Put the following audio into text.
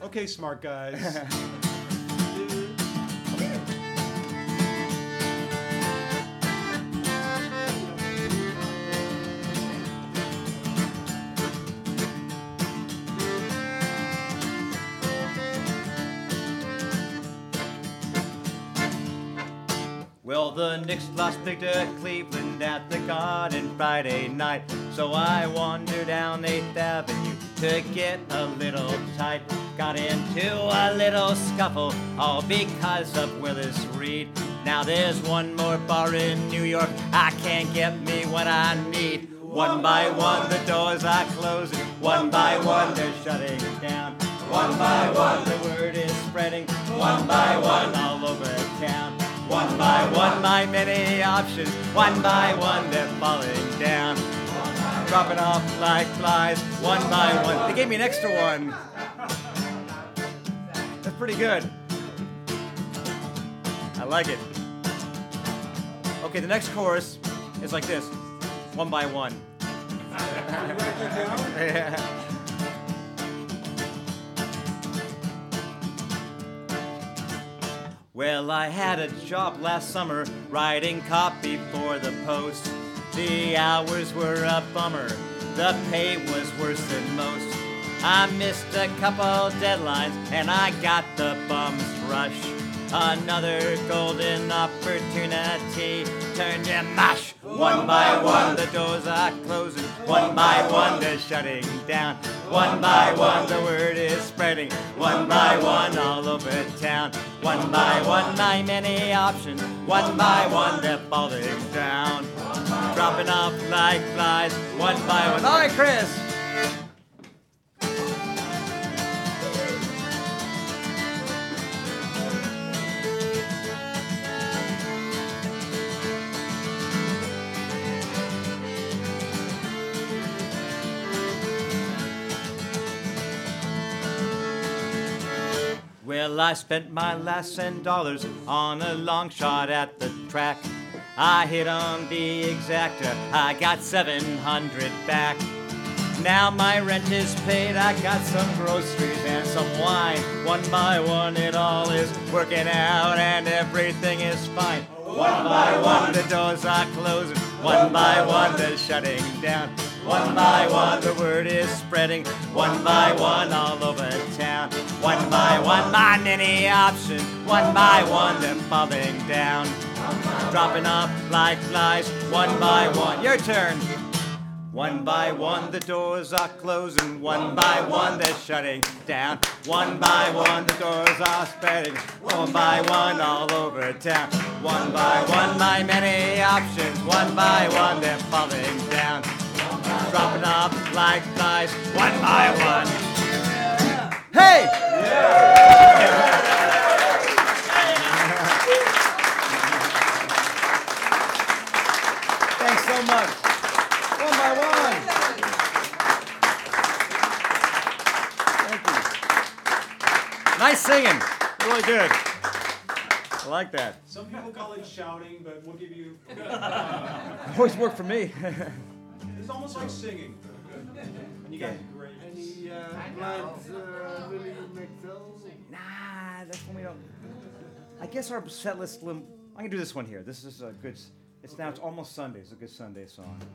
Okay, smart guys. Well, the Knicks lost big to Cleveland at the Garden Friday night. So I wandered down 8th Avenue to get a little tight. Got into a little scuffle, all because of Willis Reed. Now there's one more bar in New York, I can't get me what I need. One by one the doors are closing, one by one they're shutting down. One by one the word is spreading, one by one all over town. One by one, my many options. One by one, they're falling down. Dropping off like flies. One by one. They gave me an extra one. That's pretty good. I like it. Okay, the next chorus is like this. One by one. Yeah. Well, I had a job last summer writing copy for the Post. The hours were a bummer, the pay was worse than most. I missed a couple deadlines and I got the bum's rush. Another golden opportunity turned to mush. One by one the doors are closing, one by one they're shutting down. One by one the word is spreading, one by one all over town. One by one my many options, one by one they're falling down. Dropping off like flies, one by one. All right, Chris. Well, I spent my last $10 on a long shot at the track. I hit on the exacta, I got 700 back. Now my rent is paid, I got some groceries and some wine. One by one it all is working out and everything is fine. One by one the doors are closing, one by one they're shutting down. One by one the word is spreading, one by one all over town. One by one my many options, one by one they're falling down. Dropping off like flies, one by one. Your turn. One by one the doors are closing, one by one they're shutting down. One by one the doors are spreading, one by one all over town. One by one my many options, one by one they're falling down. Dropping off like flies, one by one. Hey! Thanks so much. One by one. Thank you. Nice singing. Really good. I like that. Some people call it shouting, but we'll give you... Always worked for me. It's almost like singing. And you got great. Any plans, Willie McPhail? Nah, that's when we don't. I guess our set list. I'm gonna do this one here. This is a good. It's now. It's almost Sunday. It's a good Sunday song.